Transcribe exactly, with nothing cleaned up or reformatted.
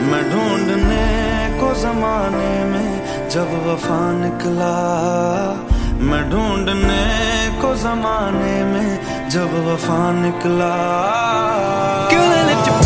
मैं ढूंढने को जमाने में जब वफा निकला, मैं ढूंढने को जमाने में जब वफा निकला। Girl, I left you